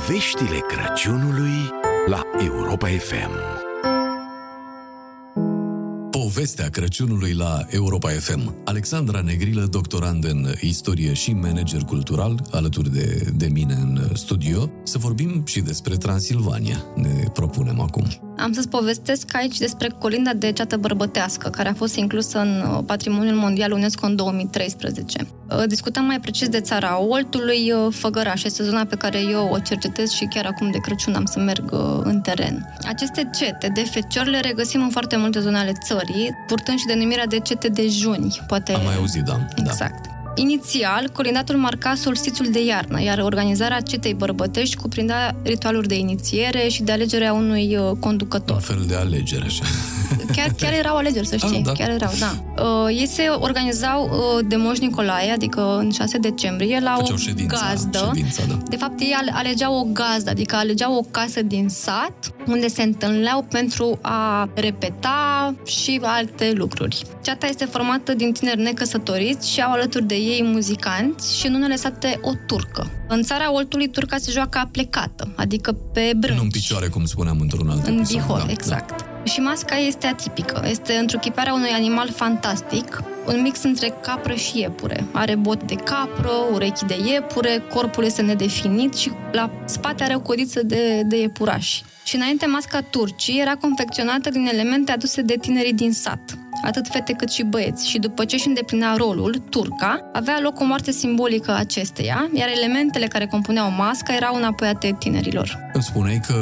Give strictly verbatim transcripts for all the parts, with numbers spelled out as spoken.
Poveștile Crăciunului la Europa F M. Povestea Crăciunului la Europa F M. Alexandra Negrilă, doctorand în istorie și manager cultural, alături de, de mine în studio. Să vorbim și despre Transilvania, ne propunem acum. Am să-ți povestesc aici despre colinda de ceată bărbătească, care a fost inclusă în Patrimoniul Mondial UNESCO în două mii treisprezece. Discutăm mai precis de Țara Oltului, Făgăraș. Este zona pe care eu o cercetez și chiar acum de Crăciun am să merg în teren. Aceste cete de feciori le regăsim în foarte multe zone ale țării, purtând și denumirea de cete de juni. Poate... Am mai auzit, da. Exact. Da. Inițial, colindatul marca solstițiul de iarnă, iar organizarea cetei bărbătești cuprindea ritualuri de inițiere și de alegerea unui conducător. Un fel de alegere, așa. Chiar, chiar erau alegeri, să știi. Ah, da. Chiar erau, da. Uh, ei se organizau uh, de Moș Nicolae, adică în șase decembrie, la Făceau o ședința, gazdă. Ședința, da. De fapt, ei alegeau o gazdă, adică alegeau o casă din sat, unde se întâlneau pentru a repeta și alte lucruri. Ceata este formată din tineri necăsătoriți și au alături de ei muzicanți și în unele sate o turcă. În Țara Oltului, turca se joacă aplecată, adică pe brânci. Nu în picioare, cum spuneam într-un alt În episod. bihor, da, exact. Da. Și masca este atipică. Este întruchiparea unui animal fantastic, un mix între capră și iepure. Are bot de capră, urechi de iepure, corpul este nedefinit și la spate are o codiță de, de iepuraș. Și înainte, masca turcii era confecționată din elemente aduse de tinerii din sat, atât fete cât și băieți, și după ce își îndeplinea rolul, turca, avea loc o moarte simbolică acesteia, iar elementele care compuneau masca erau înapoiate tinerilor. Îmi spuneai că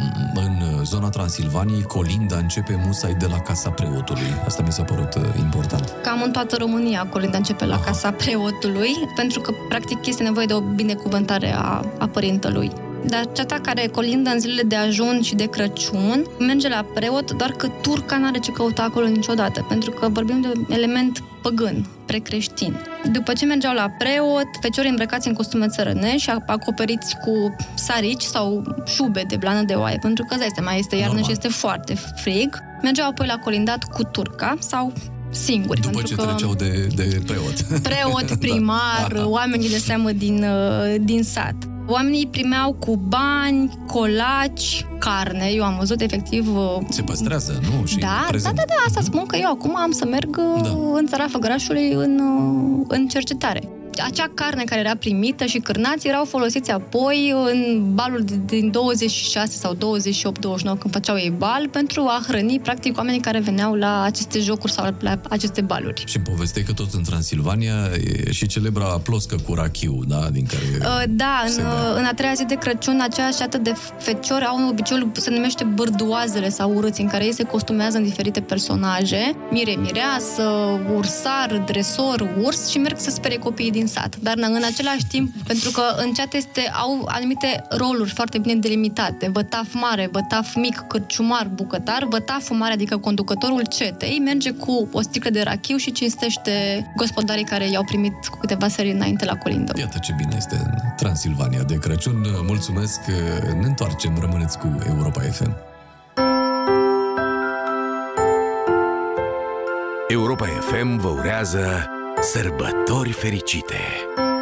în zona Transilvaniei colinda începe musai de la casa preotului. Asta mi s-a părut important. Cam în toată România colinda începe la Aha. casa preotului, pentru că, practic, este nevoie de o binecuvântare a, a părintelui. Dar ceata care colindă în zilele de ajun și de Crăciun merge la preot, doar că turca n-are ce căuta acolo niciodată, pentru că vorbim de un element păgân, precreștin. După ce mergeau la preot, feciorii îmbrăcați în costume țărănești, acoperiți cu sarici sau șube de blană de oaie, pentru că asta mai este iarnă Normal. Și este foarte frig, mergeau apoi la colindat cu turca sau singuri. După ce că treceau de, de preot. Preot, primar, da. Oamenii de seamă din, din sat. Oamenii primeau cu bani, colaci, carne. Eu am văzut efectiv... Se păstrează, nu? Și da, da, da, da, asta uh-huh. spun că eu acum am să merg da. în Țara Făgărașului în, în cercetare. Acea carne care era primită și cârnați erau folosiți apoi în balul din douăzeci și șase sau douăzeci și opt douăzeci și nouă, când făceau ei bal, pentru a hrăni, practic, oamenii care veneau la aceste jocuri sau la aceste baluri. Și îmi povesteai că tot în Transilvania e și celebra ploscă cu rachiu, da? Din care uh, Da, în, în a treia zi de Crăciun, aceeași ceată de feciori au un obiceiul, se numește bârduazele sau urâți, în care ei se costumează în diferite personaje, mire, mireasă, ursar, dresor, urs, și merg să sperie copiii din sat. Dar în același timp, pentru că în ceată este, au anumite roluri foarte bine delimitate. Vătaf mare, vătaf mic, cârciumar, bucătar. Vătaful mare, adică conducătorul cetei, merge cu o sticlă de rachiu și cinstește gospodarii care i-au primit cu câteva serii înainte la colindă. Iată ce bine este în Transilvania de Crăciun. Mulțumesc, ne întoarcem, rămâneți cu Europa F M. Europa F M vă urează sărbători fericite!